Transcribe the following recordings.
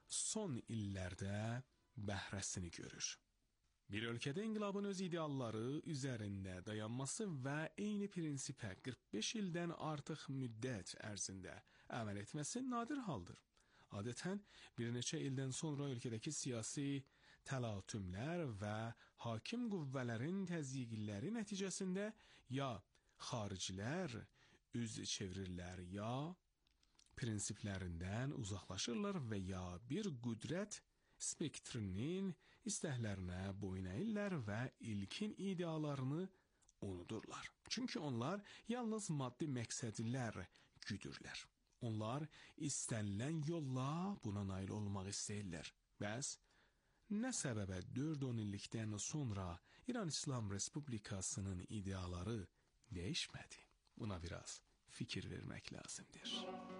son illərdə bəhrəsini görür. Bir ölkədə inqilabın öz idealları üzərində dayanması və eyni prinsipə 45 ildən artıq müddət ərzində əməl etməsi nadir haldır. Adətən bir neçə ildən sonra ölkədəki siyasi təlatümlər və hakim qüvvələrin təzyiqləri nəticəsində ya xaricilər üz çevirirlər, ya prinsiplərindən uzaqlaşırlar və ya bir qüdrət spektrinin istəklərinə boyun əyirlər və ilkin idealarını unudurlar. Çünki onlar yalnız maddi məqsədlər güdürlər. Onlar istənilən yolla buna nail olmaq istəyirlər. Bəs nə səbəbə 4-10 illikdən sonra İran İslam Respublikasının ideaları dəyişmədi? Buna biraz fikir vermək lazımdır.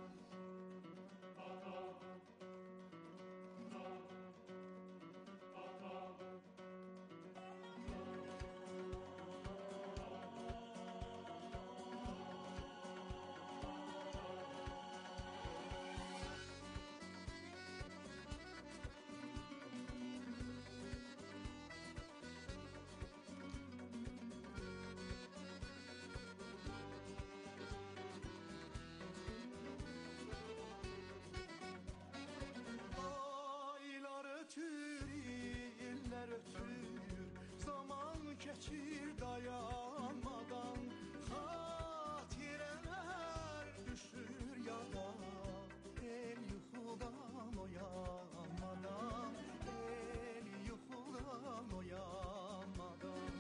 Keçir dayanmadan, xatirələr düşür yada, el yuxudan oyanmadan, el yuxudan oyanmadan.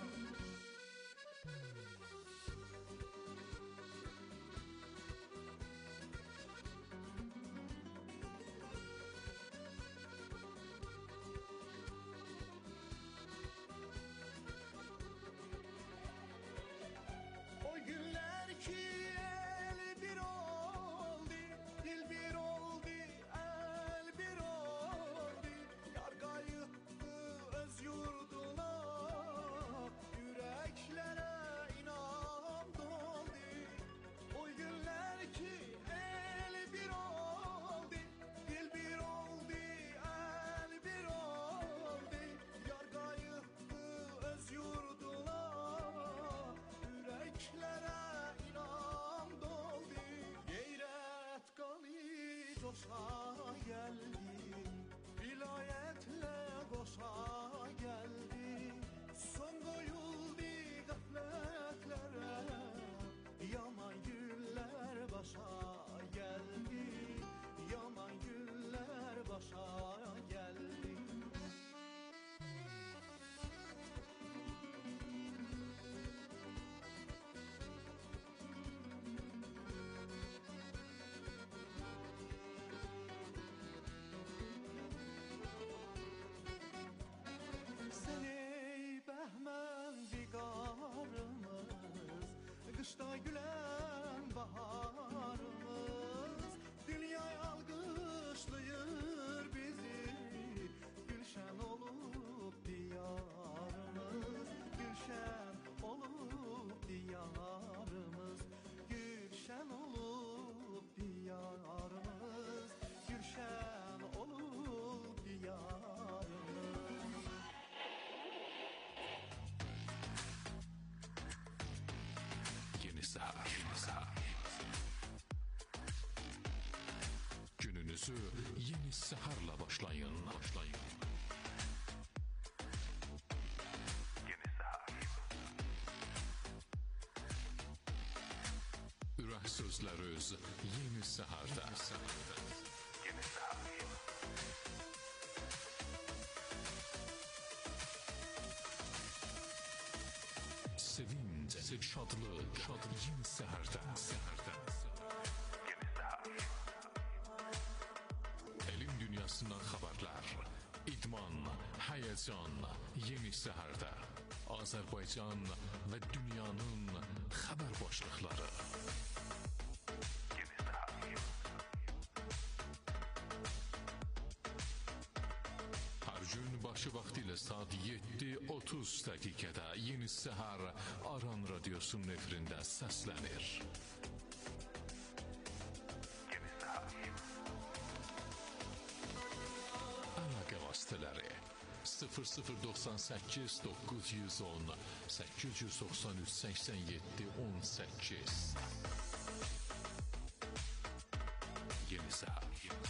Coşa geldi, vilayetle koşa geldi, son koyuldu gafletlere, yaman güller başa geldi, yaman güller başa geldi. Kışta gülen baharımız, dünya alkışlıyor bizi, gülşen olup diyarımız, gülşen olup diyarımız, gülşen olup diyarımız, gülşen olup diyarımız. Yeni Sahar. Gününüzü Yeni Sahar'la başlayın. Yeni Sahar. Ürək sözləriniz Yeni Sahar'da. Yeni Sahar. Sevinç, şadlıq, Yeni Sahar'da. Yeni Sahar. Elm dünyasından xəbərlər, idman, həyəcan, Yeni Sahar'da. Azərbaycan və dünyanın xəbər başlıqları. Yeni Sahar. Hər gün başı vaxtı ilə saat 7:30 dəqiqədə Yeni Sahar Aran Radiosunun efirində səslənir. Yeni Sahar. 0098 910 893 87 18. Yeni Səhər.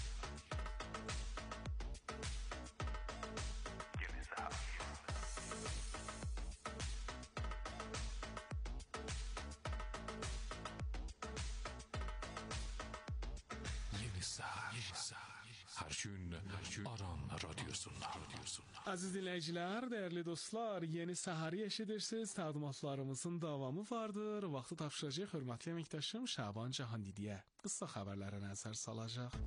Hər gün Aran Radyosu'nda. Aziz dinləyicilər, dəyərli dostlar, Yeni Səhəri eşidirsiniz. Təqdimatlarımızın davamı vardır. Vaxtı tapşıracaq hörmətli əməkdaşım Şaban Cahandidiyə qısa xəbərlərə nəzər salacaq.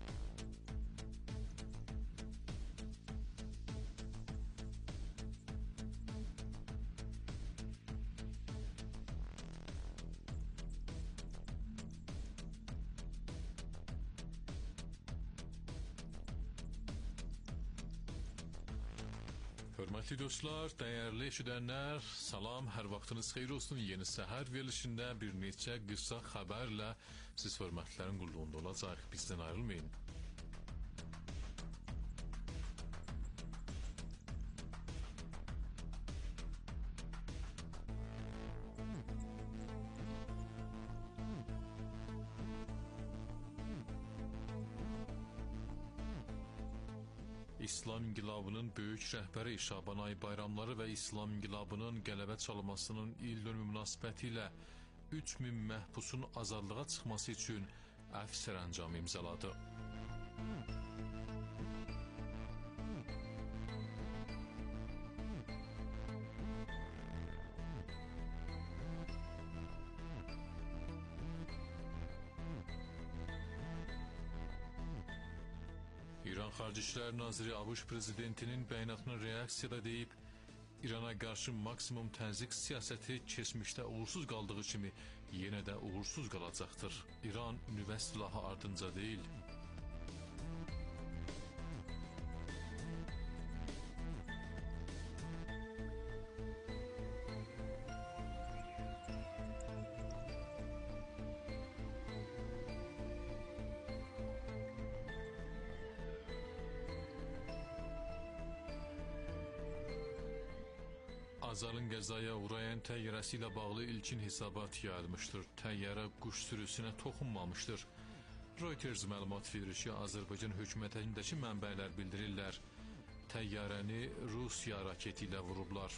Hörmətli dostlar, dəyərli eşidənlər, salam, hər vaxtınız xeyir olsun. Yeni Səhər verilişində bir neçə qısa xəbərlə siz hörmətlərin qulluğunda olacaq. Bizdən ayrılmayın. İslam İnqilabının böyük rəhbəri Şabanay bayramları və İslam İnqilabının qələbə çalmasının il dönümü münasibəti ilə 3000 məhbusun azadlığa çıxması üçün əfv sərəncamı imzaladı. İran Xarici İşlər Naziri ABŞ prezidentinin bəyanatına reaksiyada deyib, İrana qarşı maksimum təzyiq siyasəti keçmişdə uğursuz qaldığı kimi yenə də uğursuz qalacaqdır. İran nüvə silahı ardınca deyil. Azarın qəzaya uğrayan təyyarəsi ilə bağlı ilkin hesabat yayılmışdır. Təyyarə quş sürüsünə toxunmamışdır. Reuters məlumat verir ki, Azərbaycan hökumətindəki mənbələr bildirirlər. Təyyarəni Rusiya raketi ilə vurublar.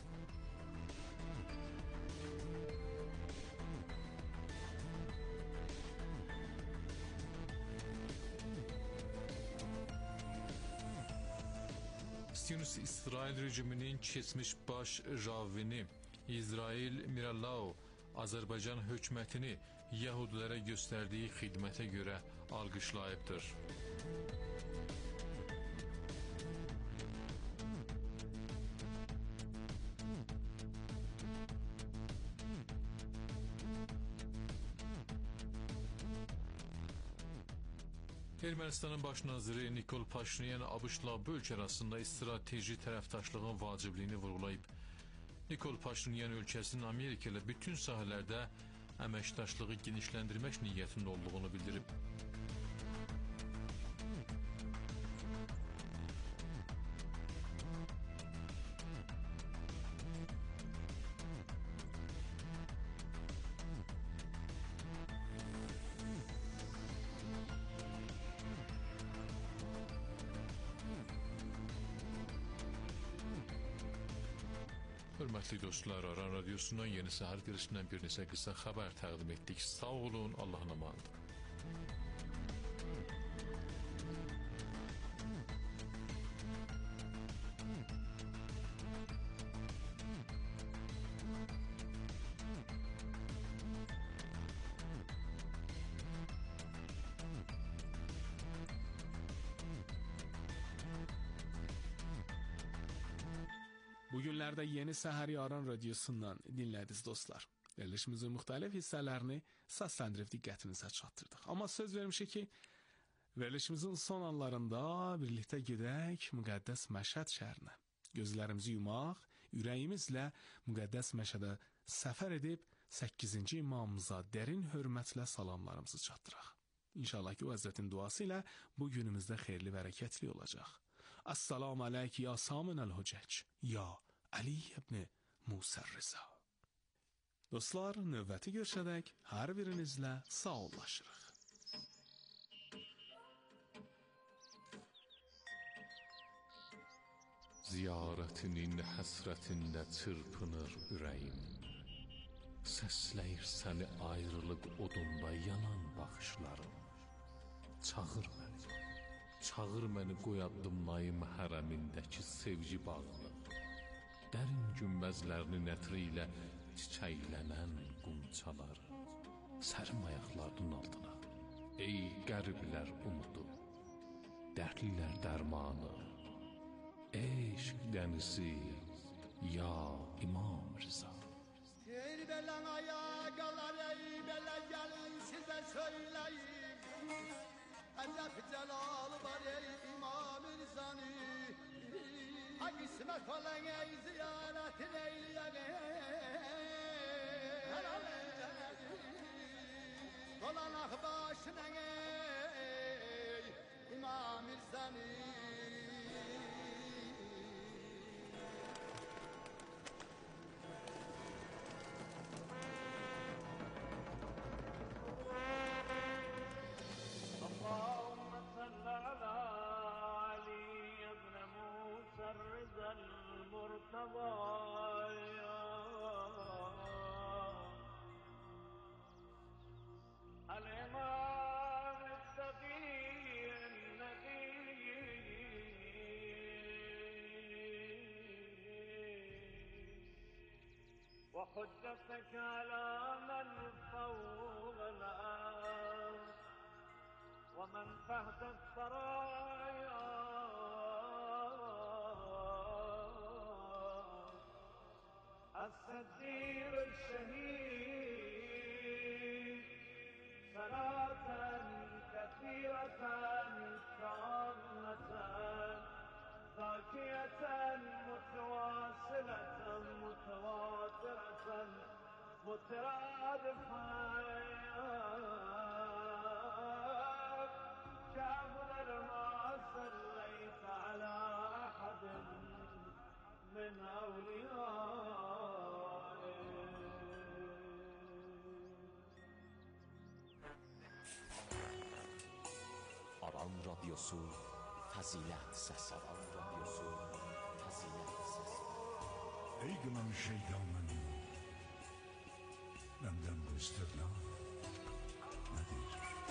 Siyonist İsrail rejiminin keçmiş baş ravini İsrail Mirallau Azərbaycan hökumətini Yahudilərə göstərdiyi xidmətə görə alqışlayıbdır. Ermənistanın baş naziri Nikol Paşinyan ABŞ-la bu ölkə arasında strateji tərəfdaşlığın vacibliyini vurğulayıb. Nikol Paşinyan ölkəsinin Amerika ilə bütün sahələrdə əməkdaşlığı genişləndirmək niyyətində olduğunu bildirib. Hörmətli dostlar, Aran Radyosu'ndan Yeni Səhər girişindən bir neçə qısa xəbər təqdim etdik. Sağ olun, Allah'ın amanıdır. Bugünlərdə Yeni Səhəri Aran Radyosu'ndan dinlədiniz dostlar. Verilişimizin müxtəlif hissələrini səsləndirib diqqətinizə çatdırdıq. Amma söz vermişik ki, verilişimizin son anlarında birlikdə gedək müqəddəs Məşəd şəhərinə. Gözlərimizi yumaq, ürəyimizlə müqəddəs Məşədə səfər edib 8-ci imamımıza dərin hörmətlə salamlarımızı çatdıraq. İnşallah ki, o Həzrətin duası ilə bu günümüzdə xeyirli və hərəkətli olacaq. السلام علیک یا سامن الحجج یا Ali ibn Musa Rıza. Dostlar, növbəti görüşədək hər birinizlə sağollaşırıq. Ziyarətinin həsrətində çırpınır ürəyim. Səsləyir səni ayrılıq odunda yanan baxışlarım. Çağır məni qoy addımlayım hərəmindəki sevgi bağını. Dərin günbəzlərinin ətri ilə çiçəklənən qunçaları. Sərim ayaqlarının altına, ey qəriblər umudu, dərdlilər dərmanı, eşq dənizi, ya İmam Rıza. Ey belen ayakalar, ey belen gelin size söyleyeyim. Acep celal var ey İmam-ı Rıza'nı. Ha kısmet olan ey ziyaretin Dolanak başına ey İmam-ı Rıza'nı. وحجتك على من فوق الأرض ومن تحت الثرايا الصديق الشهيد صلاة كثيرة تامة باقية متواصلة متواترة مترادفة كأفضل ما صليت على أحد من أوليائك. Aran Radyosu Fazilet Sesi. Aran Radyosu Fazilet Sesi. Ey gılan şeytanın benden bu istirna nedir?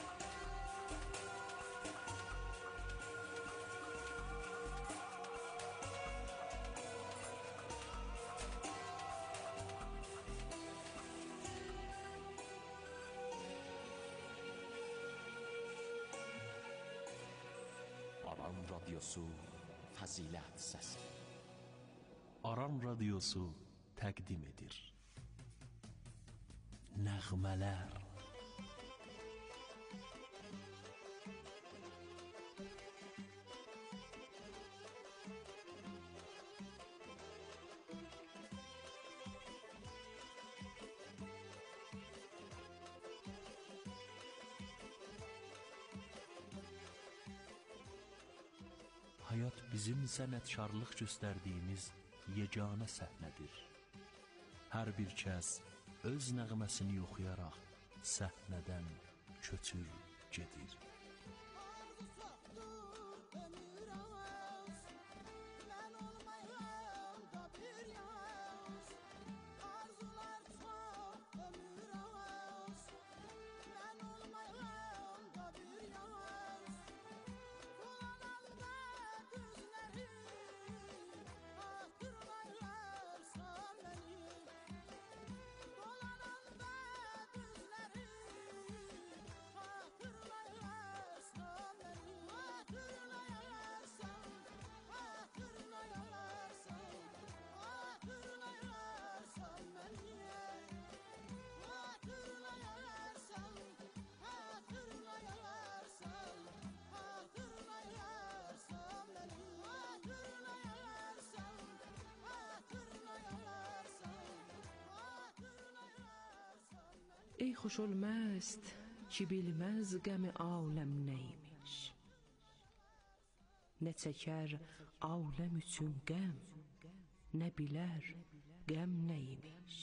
Aran Radyosu Fazilet Sesi. Aran Radyosu təqdim edir. Nəğmələr. Hayat bizim sənətkarlıq göstərdiyimiz yeganə səhnədir. Hər bir kəs öz nəğməsini oxuyaraq səhnədən köçür gedir. ای خوش المست که bilməz qəmi aləm neymiş. Nə çəkər aləm üçün qəm, nə bilər qəm nəymiş.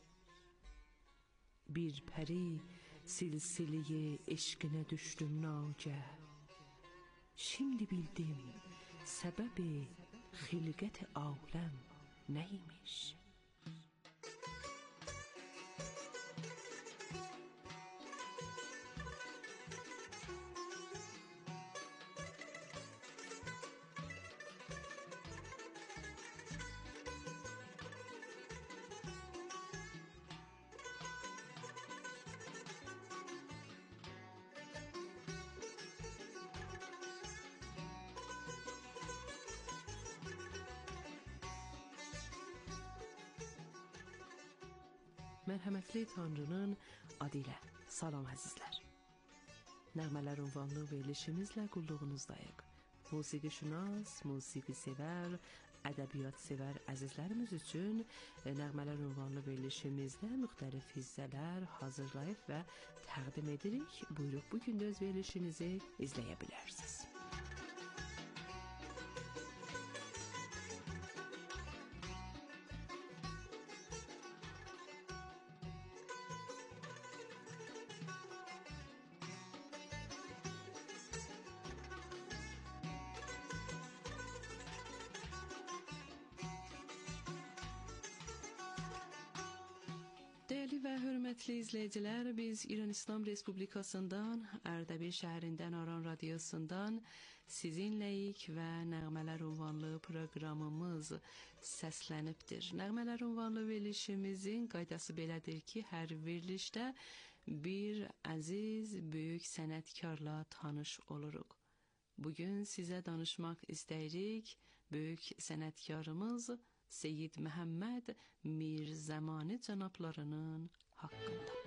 Bir pəri silsileyi eşqinə düşdüm nagah. Şimdi bildim səbəbi xilqət-i aləm nəymiş. Mərhəmətli Tanrının adı ilə salam əzizlər. Nəğmələr ünvanlı verilişimizlə qulluğunuzdayıq. Musiqi şünas, musiqi sevər, ədəbiyyat sevər əzizlərimiz üçün nəğmələr ünvanlı verilişimizdə müxtəlif hissələr hazırlayıb və təqdim edirik. Buyurub bu gün də öz verilişinizi izləyə bilərsiniz. Değerli ve hürmetli izleyiciler, biz İran İslam Respublikası'ndan, Erdebil şəhərindən Aran Radyosu'ndan sizinleyik ve Nəğmələr ünvanlı programımız səslənibdir. Nəğmələr ünvanlı verilişimizin qaydası belədir ki, hər verilişdə bir əziz, böyük sənətkarla tanış oluruq. Bugün sizə danışmaq istəyirik böyük sənətkarımız Seyyid Məhəmməd Mirzəmani cənablarının haqqında.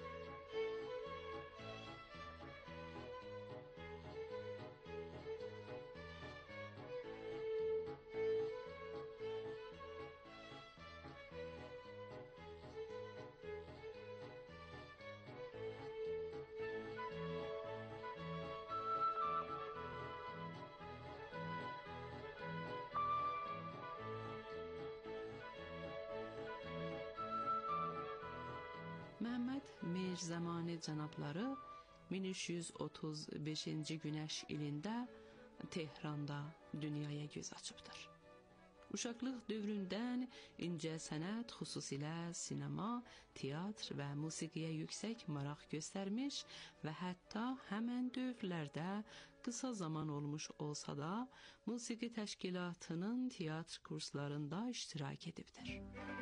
Məhəmməd Mirzəmani cənabları 1335-ci günəş ilində Tehranda dünyaya göz açıbdır. Uşaqlıq dövründən incə sənət, xüsusilə sinema, teatr və musiqiyə yüksək maraq göstərmiş və hətta həmən dövrlərdə qısa zaman olmuş olsa da, musiqi təşkilatının teatr kurslarında iştirak edibdir.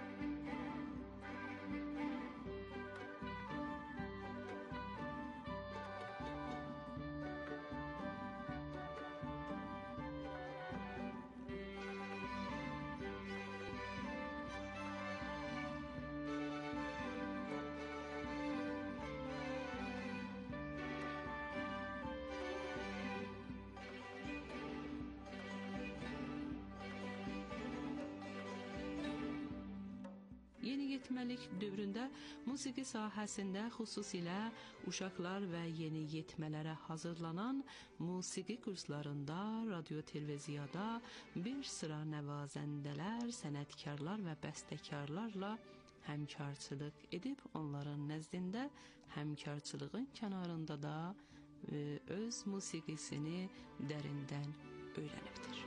Yeniyetməlik dövründə musiqi sahəsində xüsusilə uşaqlar və yeniyetmələrə hazırlanan musiqi kurslarında, radio televiziyada bir sıra nəvazəndələr, sənətkarlar və bəstəkarlarla həmkarçılıq edib, onların nəzdində həmkarçılığın kənarında da öz musiqisini dərindən öyrənibdir.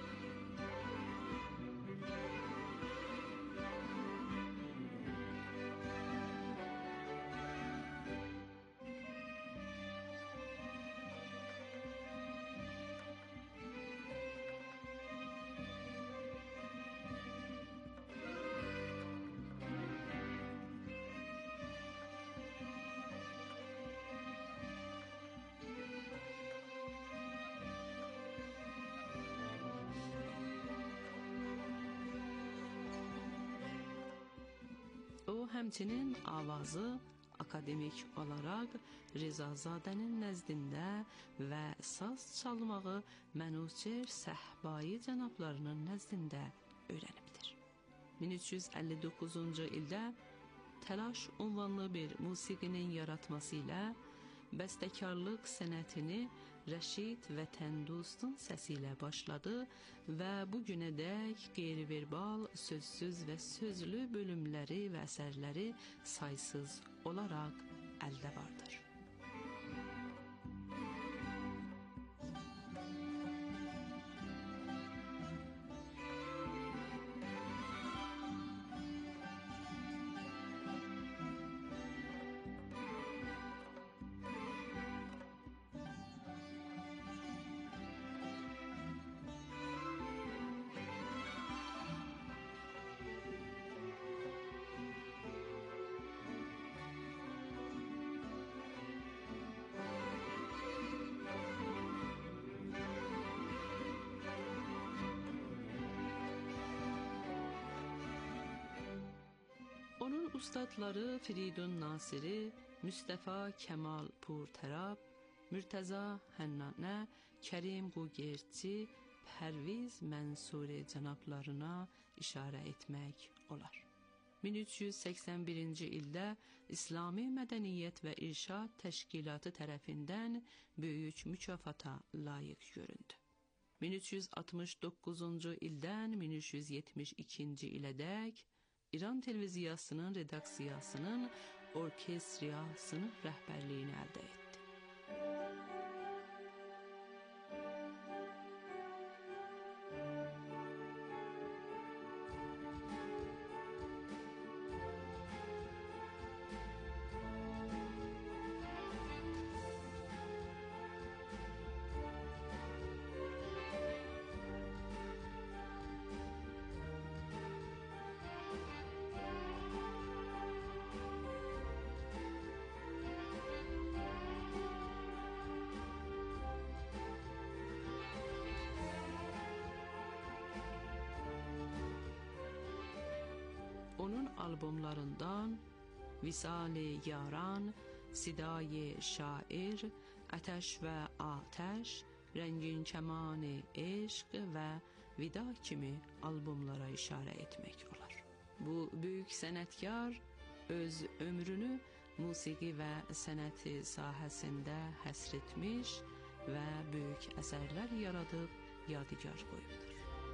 O, həmçinin avazı akademik olaraq Rezazadənin nəzdində və saz çalmağı Mənüçer Səhbai cənablarının nəzdində öyrənibdir. 1359-cu ildə Təlaş unvanlı bir musiqinin yaratması ilə bəstəkarlıq sənətini Rəşid Vətəndostun səsi ilə başladı və bu günədək qeyri-verbal, sözsüz və sözlü bölümləri və əsərləri saysız olaraq əldə vardır. Onun ustadları Firidun Nasiri, Müstəfa Kəmal Purtərab, Mürtəza Hənnanə, Kərim Qugerçi, Pərviz Mənsuri cənablarına işarə etmək olar. 1381-ci ildə İslami Mədəniyyət və İrşad Təşkilatı tərəfindən böyük mükafata layiq göründü. 1369-cu ildən 1372-ci ilədək İran televiziyasının redaksiyasının orkestriyasının rəhbərliyini əldə etdi. Onun albomlarından Visal-i Yaran, Siday-i Şair, Ateş və Atəş, Rəngin Kəman-ı Eşq və Vida kimi albomlara işarə etmək olar. Bu böyük sənətkar öz ömrünü musiqi və sənəti sahəsində həsr etmiş və böyük əsərlər yaradıb yadigar qoyubdur.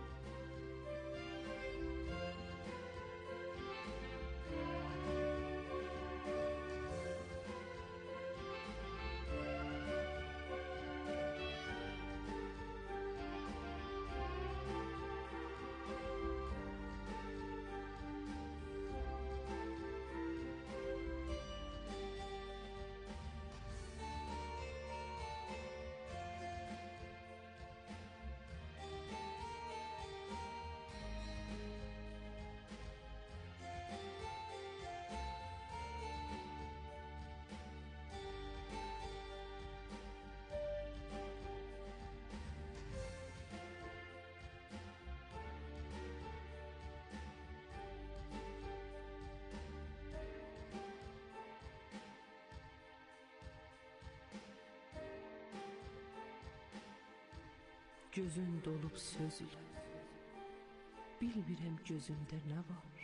Gözün dolub söz ilə, bilmirəm gözümdə nə var.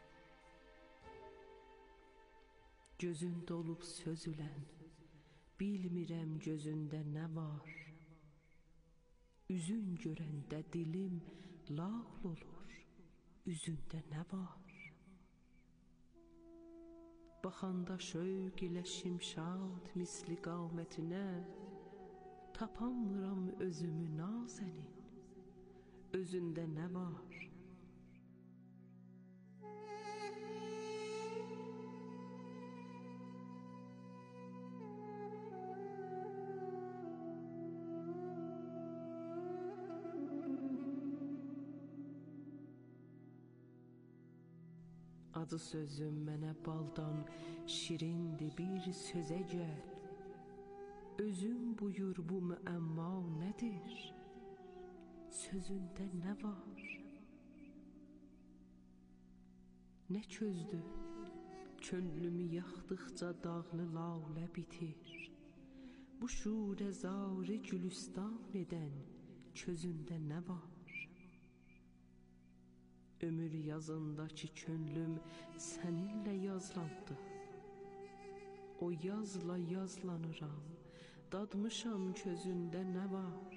Gözün dolub söz ilə, bilmirəm gözündə nə var. Üzün görəndə dilim lağl olur, üzündə nə var. Baxanda şövq ilə şimşad misli qamətinə, tapanmıram özümü nazənin, özündə nə var? Adı sözüm mənə baldan şirindir, bir sözə gəl. Özün buyur bu müəmma nədir? Sözündə nə var? Nə çözdü? Könlümü yaxdıqca dağlı lalə bitir. Bu şurə zarı gülüstan edən közündə nə var? Ömür yazındakı könlüm səninlə yazlandı. O yazla yazlanıram, dadmışam közündə nə var?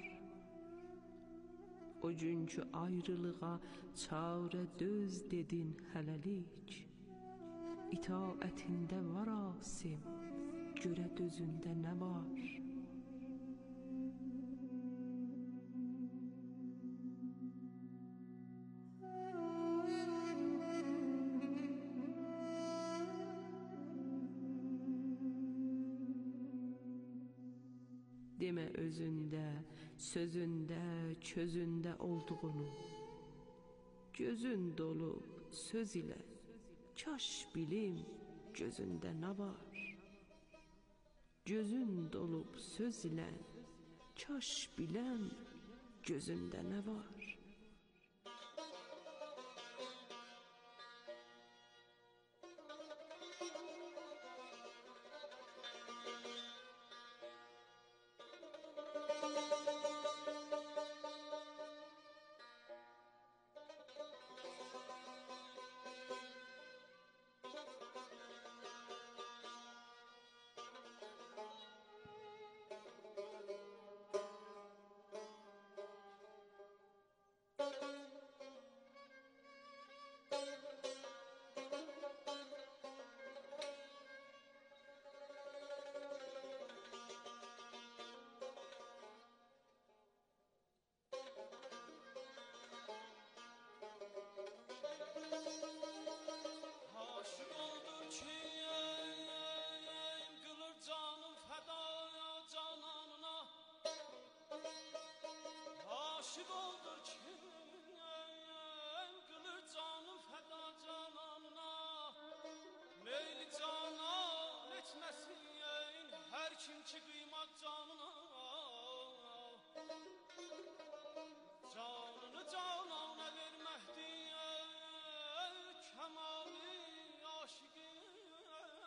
O günkü ayrılığa çarə döz dedin hələlik. İtaətində var asim, görə dözündə nə var? Demə özündə, sözündə, közündə olduğunu. Gözün dolub söz ilə, kaş bilim gözündə nə var? Gözün dolub söz ilə, kaş biləm gözündə nə var? Aşık oldur kim, kılır canım feda cananına. Meyli canan etmesin her kim ki kıymat canına. Canını canana vermekti kemali aşıkın.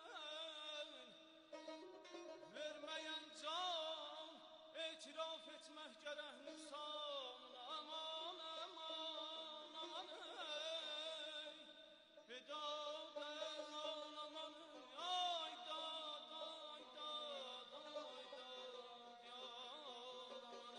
Vermeyen can itiraf etmek gerek nüksana. Aman aman aman ey Bedad aman aman ay dad ay dad ay dad yar aman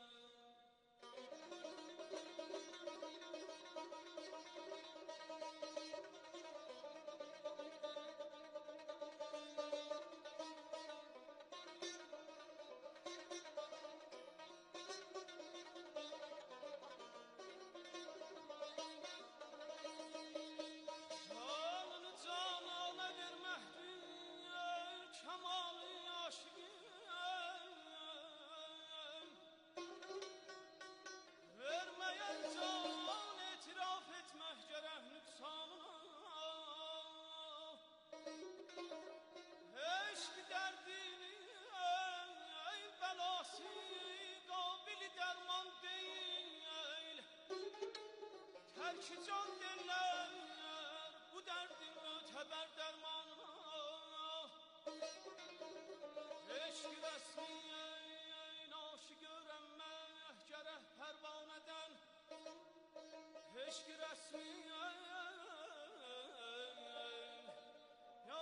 Terk can derler bu derdin öteber dermanına. Eşk resmiyen aşık öğrenmek gerek pervaneden. Eşk resmiyen ya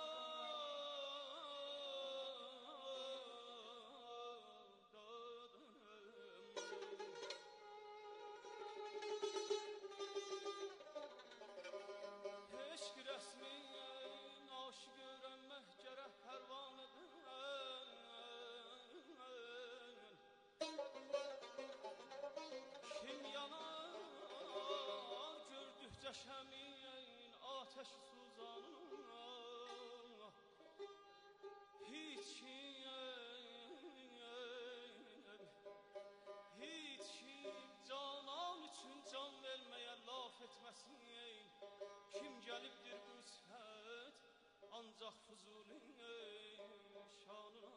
şəmin ateş suzanına. Hiç kim canan üçün can vermeye laf etmesin. Kim gelipdir bu səhət ancak Fuzulin şanına.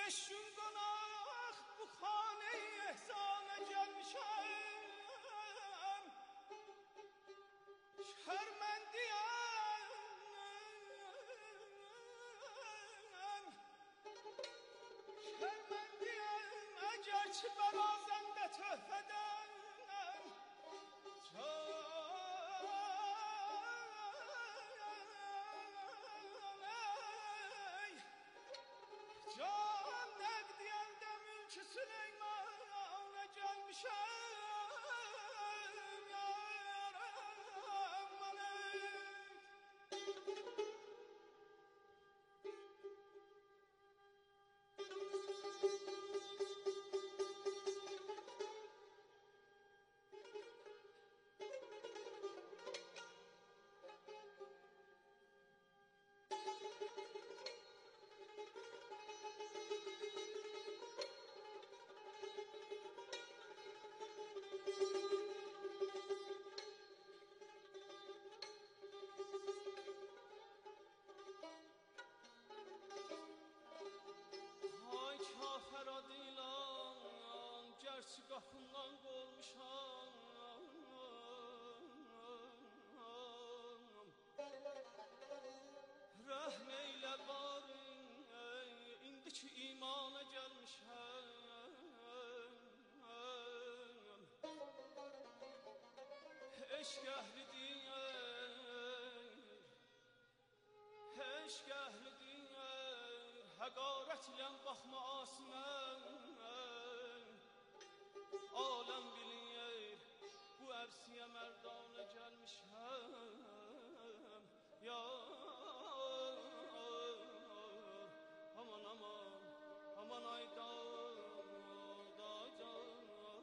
5 gün qonaq bu xanə-i ehsana gəlmişəm. Şərməndiyəm, əgər ki bərazəndə töhfədən can nəqdiyəndə mülk-i Süleyman'a gəlmişəm yarəm mənəm. Ay kafir adilan, gerçi qapından qolmuşam. Rəhm eylə barın, indi ki imana gəlmişəm. Eşq əhlidir, eşq əhlidir, həqarət ilə baxma asmən. Aləm bilir, bu əbsiyə mərdanə gəlmişəm. Ya aman aman, aman ayda da canım.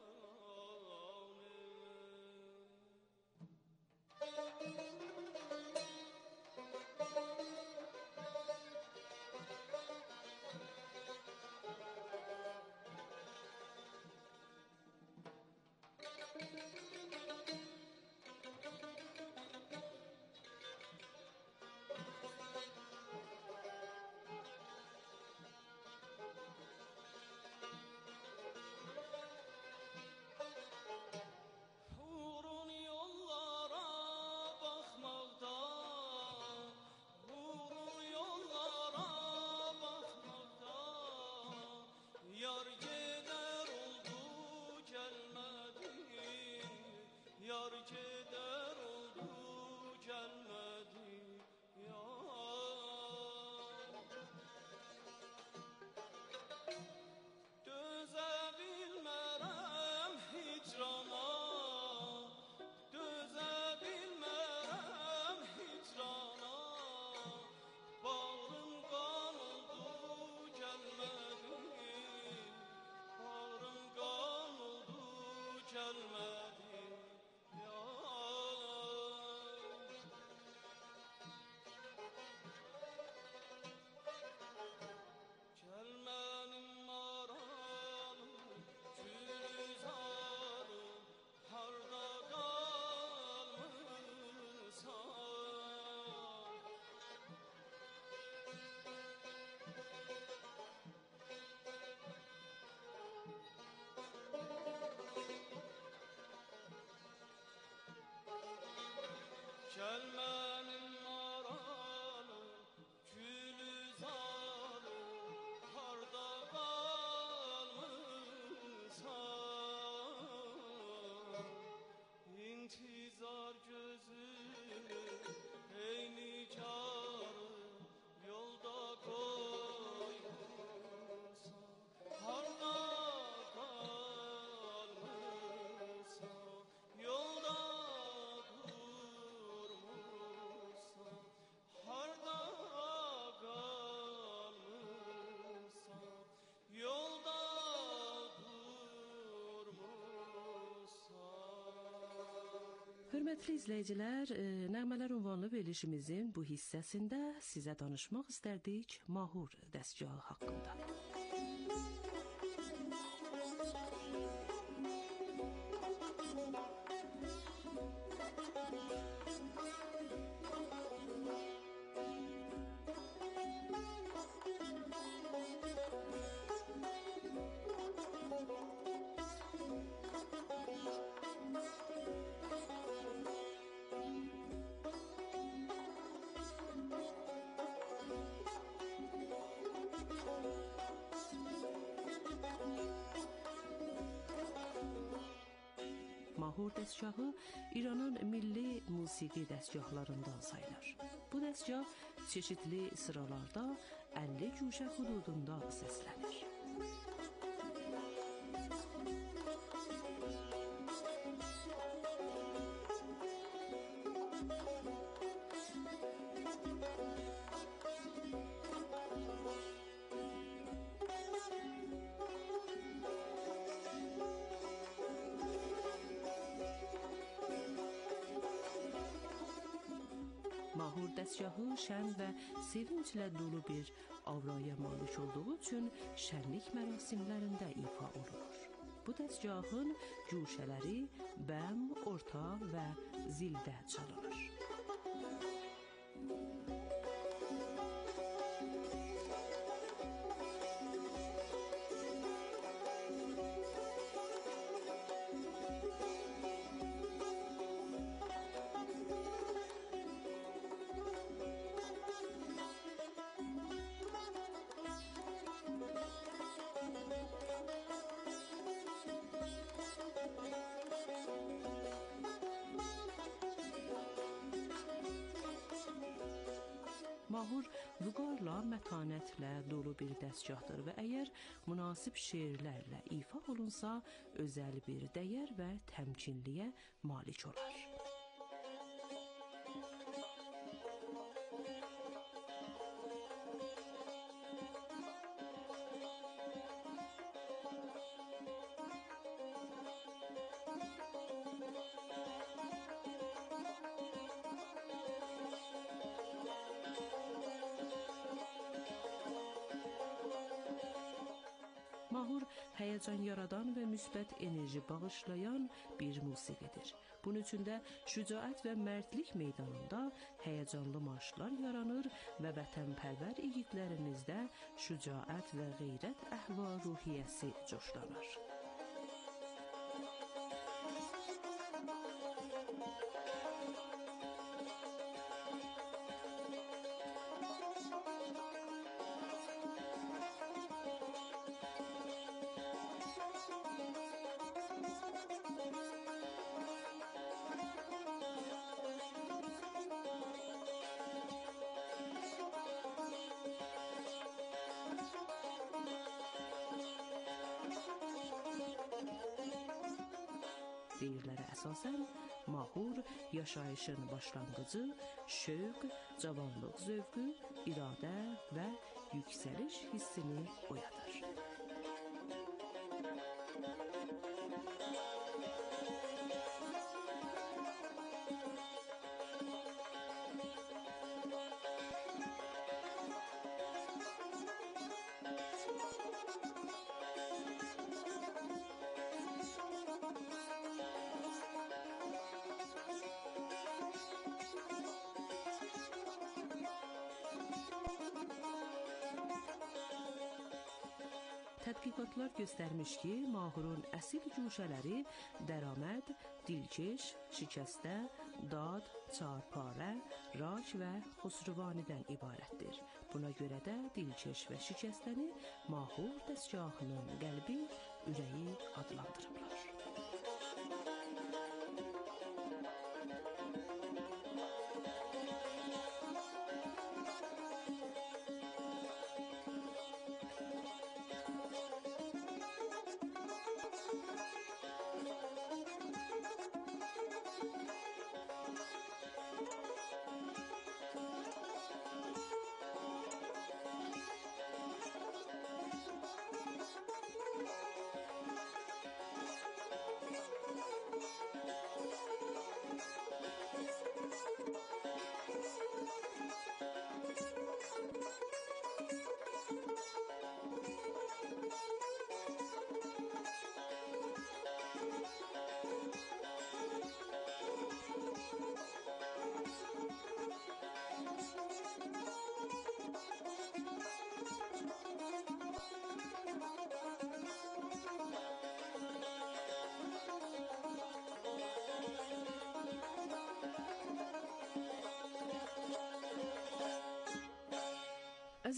Uğrun yollara baxmaqda, uğrun yollara baxmaqda, yar gedər oldu gəlmədi, yar gedər oldu gəlmədi, yar. Dözə bilmərəm hicrana, dözə bilmərəm hicrana, bağrım qan oldu gəlmədi, bağrım qan oldu gəlmədi, yar. Gəl mənim maranım, gülzarım, harda qalmısan? Gəl mənim maranım, gülzarım, harda qalmısan? İntizar gözümü, ey nigarım, yolda koymuşsan. Harda qalmısan, yolda durmuşsan. Harda qalmısan, yolda durmuşsan. Hörmətli izləyicilər, Nəğmələr ünvanlı verilişimizin bu hissəsində sizə danışmaq istərdik mahur dəstgahı haqqında. Mahur dəstgahı İranın milli musiqi dəstgahlarından sayılır. Bu dəstgah çeşitli sıralarda 50 güşə hududunda səslənir. Mahur dəstgahı şən və sevinclə dolu bir auraya malik olduğu üçün şənlik mərasimlərində ifa olunur. Bu dəstgahın güşələri bəm, orta və zildə çalınır. Mahur vüqarla, mətanətlə dolu bir dəstgahdır və əgər münasib şeirlərlə ifa olunsa, özəl bir dəyər və təmkinliyə malik olar. Mahur həyəcan yaradan və müsbət enerji bağışlayan bir musiqidir. Bunun üçün də şücaət və mərdlik meydanında həyəcanlı marşlar yaranır və vətənpərvər igidlərimizdə şücaət və qeyrət əhval-ruhiyyəsi coşlanır. Deyirlərə əsasən, mahur yaşayışın başlanğıcı, şövq, cavanlıq zövqü, iradə və yüksəliş hissini oyadır. Tədqiqatlar göstərmiş ki, mahurun əsil güşələri dəraməd, dilkeş, şikəstə, dad, çarparə, rak və xusruvanidən ibarətdir. Buna görə də dilkeş və şikəstəni mahur dəstgahının qəlbi, ürəyi adlandırırlar.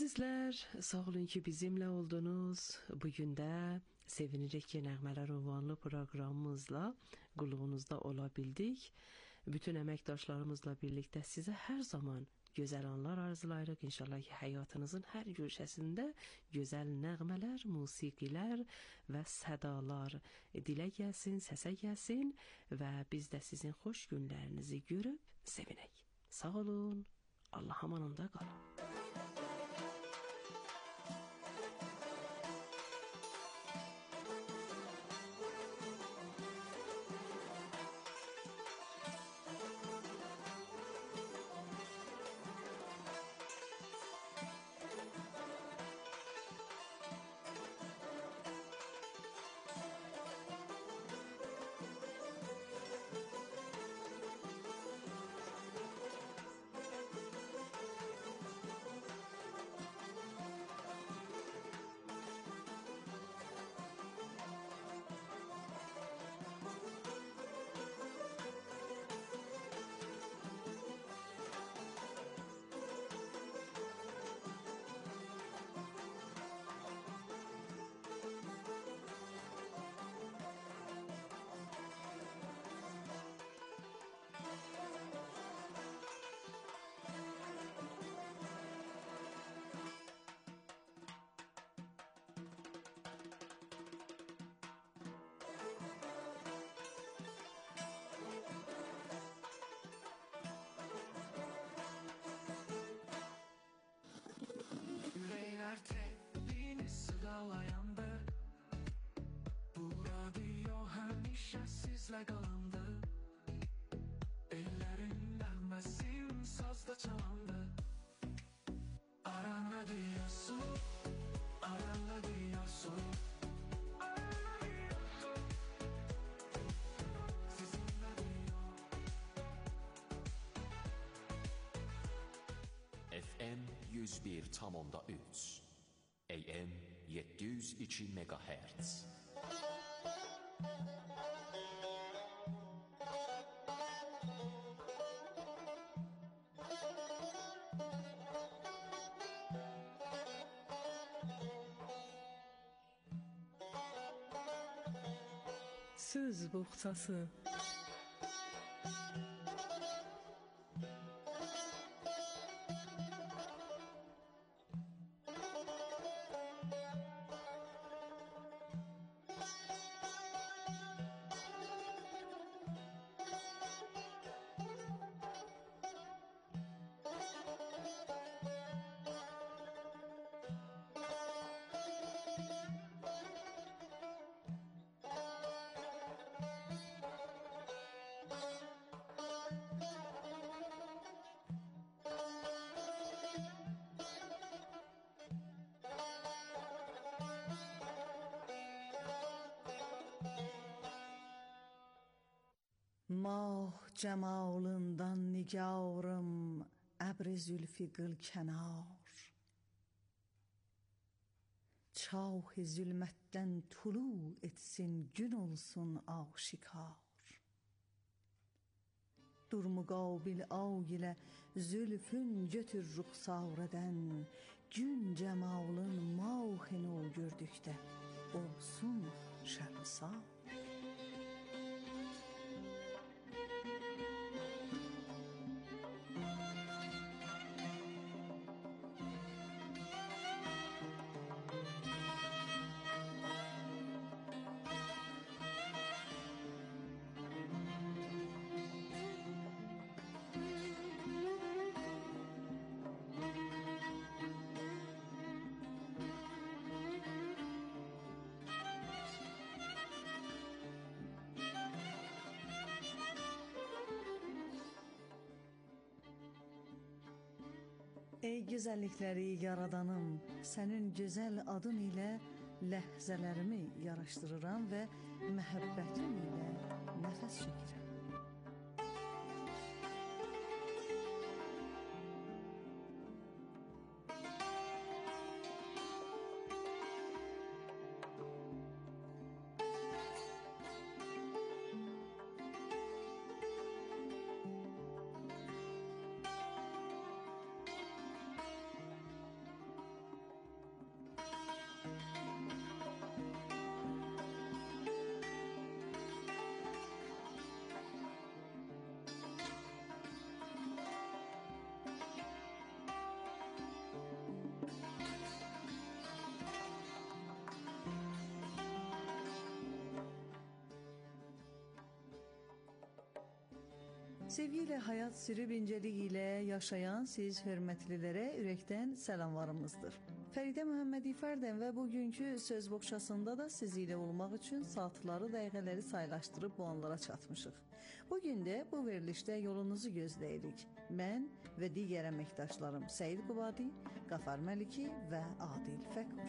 Əzizlər, sağ olun ki, bizimlə oldunuz. Bugün də sevinirik ki, Nəğmələr ünvanlı proqramımızla qulluğunuzda ola bildik. Bütün əməkdaşlarımızla birlikdə sizə hər zaman gözəl anlar arzulayırıq. İnşallah ki, həyatınızın hər güşəsində gözəl nəğmələr, musiqilər və sədalar dilə gəlsin, səsə gəlsin və biz də sizin xoş günlərinizi görüb sevinək. Sağ olun, Allah amanında qalın. Yüreğler tepini sıralayandı. Bu radyo hemşe sizle kalındı. Ellerin dönmesin sazda çalandı. Aranla diyorsun, aranla diyorsun. FM 101,3 AM 702 MHz. Söz boğçası. ماه cemalından nigarım, əbr-i zülfü qıl kənar. Çah-ı zülmətdən tulu etsin, gün olsun aşikar. Dur muqabil ay ilə zülfün götür ruxsarədən, gün cemalın mahını o gördükdə olsun şərmisar. Ey gözəllikləri yaradanım, sənin gözəl adın ilə ləhzələrimi yaraşdırıram və məhəbbətim ilə nəfəs çəkirəm. Sevgi ilə həyat sürüb incəliyi ilə yaşayan siz hörmətlilərə ürəkdən salamlarımızdır. Fəridə Məhəmməd İfərdən və bugünkü söz boğçasında da siz ilə olmaq üçün saatları, dəqiqələri saylaşdırıb bu anlara çatmışıq. Bugün də bu verilişdə yolunuzu gözləyirik. Mən və digər əməkdaşlarım Səid Qubadi, Qafar Məliki və Adil Fəqur.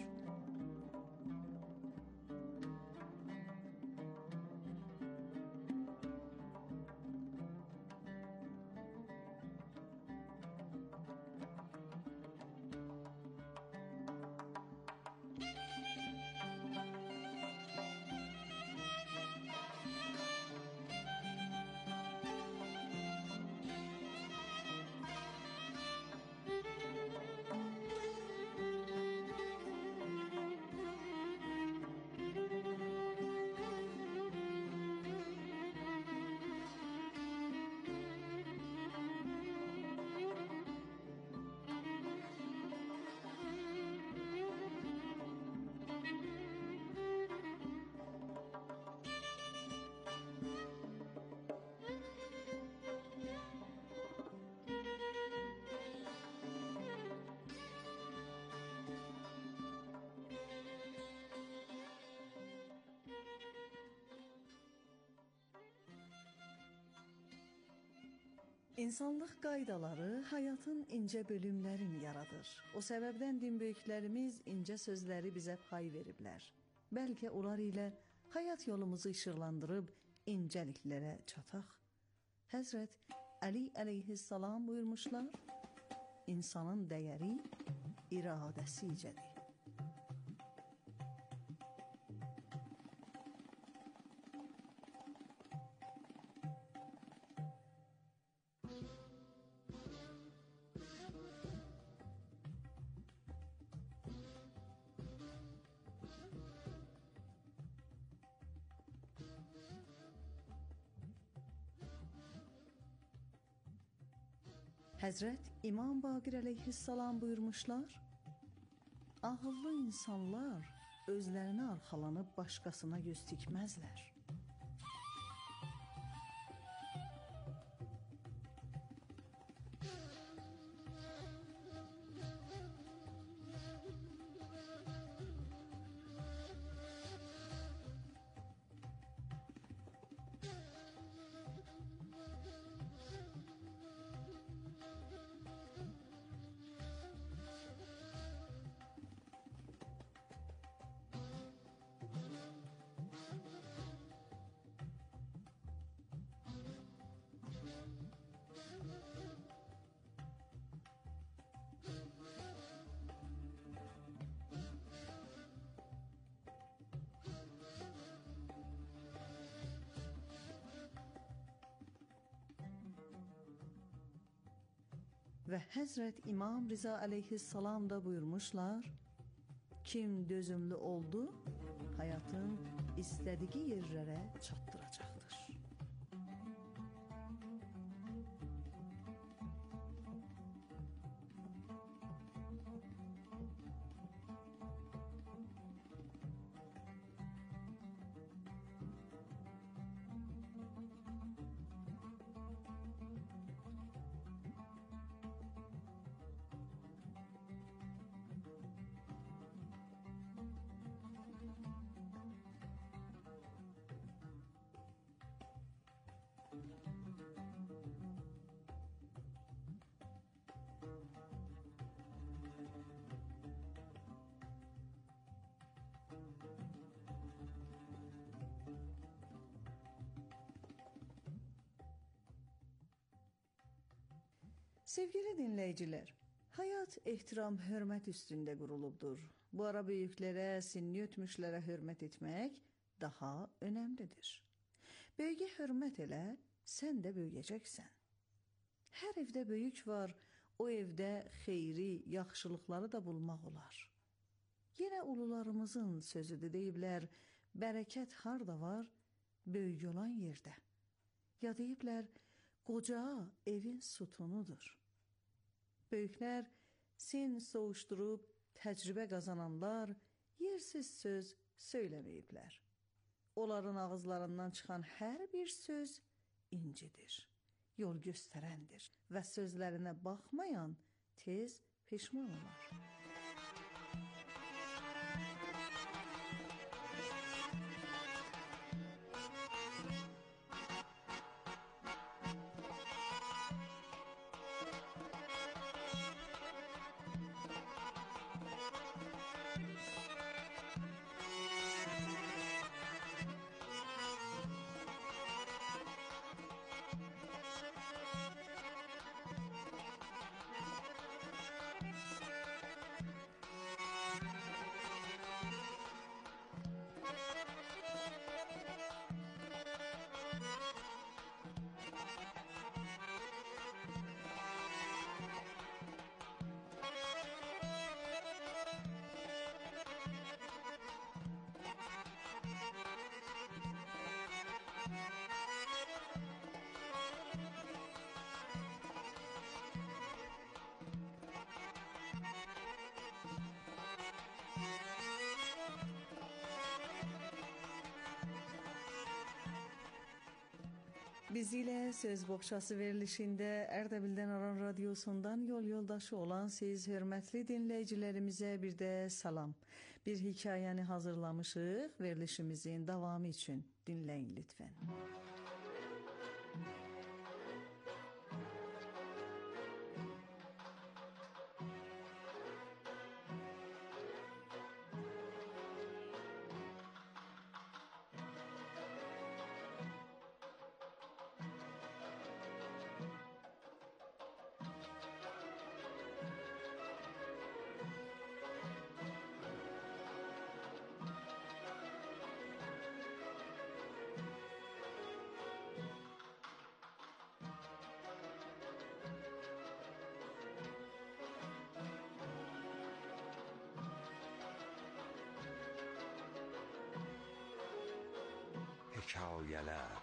İnsanlıq qaydaları həyatın incə bölümlərini yaradır. O səbəbdən din böyüklərimiz incə sözləri bizə pay veriblər. Bəlkə onlar ilə həyat yolumuzu işıqlandırıb incəliklərə çataq. Həzrət Əli əleyhissalam buyurmuşlar, insanın dəyəri iradəsicədir. Həzrət İmam Baqir əleyhissalam buyurmuşlar, ağıllı insanlar özlərinə arxalanıb başqasına göz tikməzlər. Və Həzrət İmam Riza əleyhissalam da buyurmuşlar, kim dözümlü oldu, həyatın istədiyi yerlərə çatdıracaqdır. Sevgili dinləyicilər, həyat ehtiram, hörmət üstündə qurulubdur. Bu ara böyüklərə, sinni ötmüşlərə hörmət etmək daha önəmlidir. Böyüyə hörmət elə, sən də böyüyəcəksən. Hər evdə böyük var, o evdə xeyri, yaxşılıqları da bulmaq olar. Yenə ulularımızın sözüdür deyiblər, bərəkət harda var, böyük olan yerdə. Ya deyiblər, qoca evin sütunudur. Böyüklər sin soğuşdurub təcrübə qazananlar yersiz söz söyləməyiblər. Onların ağızlarından çıxan hər bir söz incidir. yol göstərəndir və sözlərinə baxmayan tez peşman olar. Biz ilə Söz Boğçası verilişində Ərdəbildən Aran Radiosundan yol yoldaşı olan siz hörmətli dinləyicilərimizə bir də salam. Bir hekayəni hazırlamışıq, verilişimizin davamı üçün dinləyin lütfən. Hekayeler.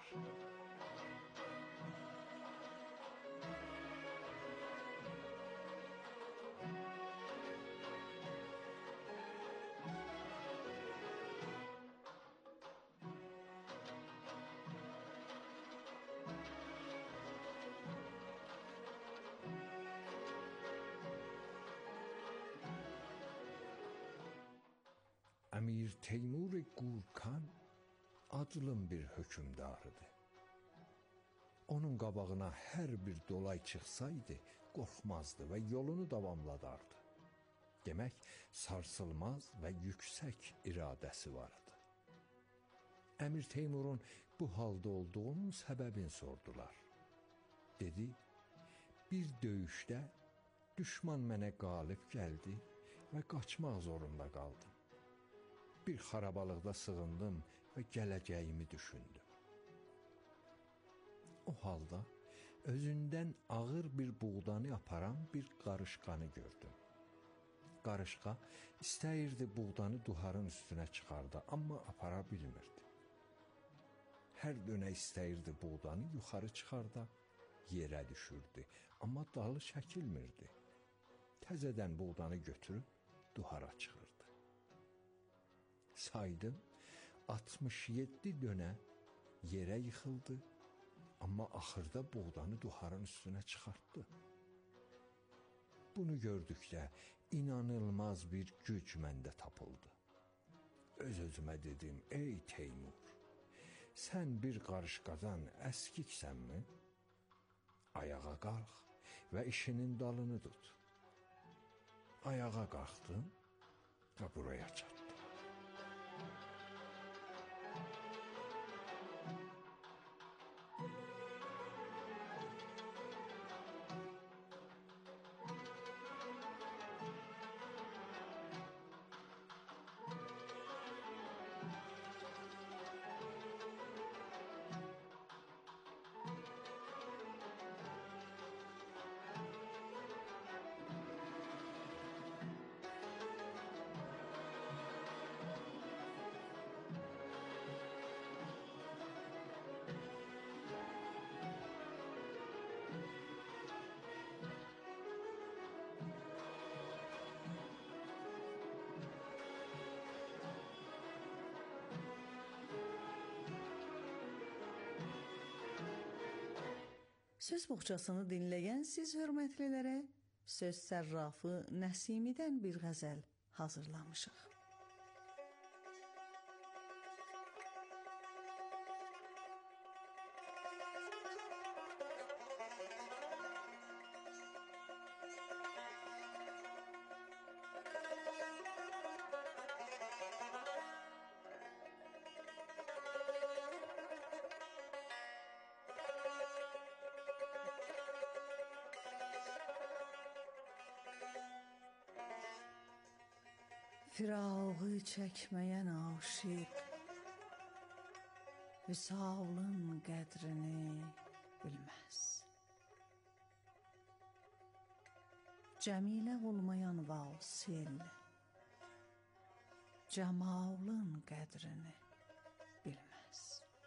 Əmir Teymur Gurkan adlım bir hökümdarıdır. Onun qabağına hər bir dolay çıxsaydı, qorxmazdı və yolunu davamladardı. Demək, sarsılmaz və yüksək iradəsi vardı. Əmir Teymurun bu halda olduğunun səbəbini sordular. Dedi, bir döyüşdə düşman mənə qalib gəldi və qaçmaq zorunda qaldım. Bir xarabalıqda sığındım və gələcəyimi düşündüm. O halda özündən ağır bir buğdanı aparan bir qarışqanı gördüm. Qarışqa istəyirdi buğdanı duharın üstünə çıxarda, amma apara bilmirdi. Hər dönə istəyirdi buğdanı yuxarı çıxarda, yerə düşürdü, amma dalı çəkilmirdi. Təzədən buğdanı götürüb duhara çıxırdı. Saydım, 67 dönə yerə yıxıldı, amma axırda buğdanı duharın üstünə çıxartdı. Bunu gördükdə inanılmaz bir güc məndə tapıldı. Öz-özümə dedim, ey Teymur, sən bir qarışqadan əskiksənmi? Ayağa qalx və işinin dalını tut. Ayağa qalxdım və buraya çatdım. Söz boğçasını dinləyən siz hörmətlilərə söz sərrafı Nəsimidən bir qəzəl hazırlamışıq. Firağı çəkməyən aşiq Vüsalın qədrini bilməz. Cəmilə olmayan vasil Cəmalın qədrini bilməz.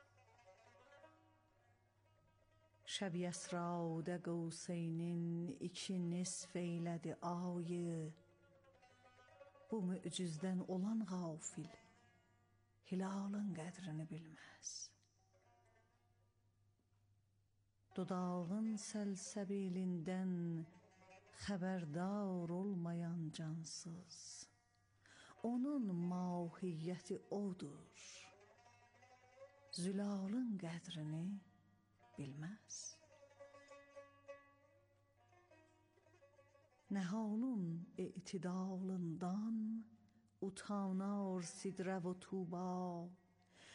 Şəb yəsraudə qavseynin iki nisf eylədi ayı Bu mücüzdən olan gafil hilalın qədrini bilməz. Dodağın səlsəbilindən xəbərdar olmayan cansız onun mahiyyəti odur. Zülalın qədrini bilməz. Nəhalun itidalından utanar sidrə və tuba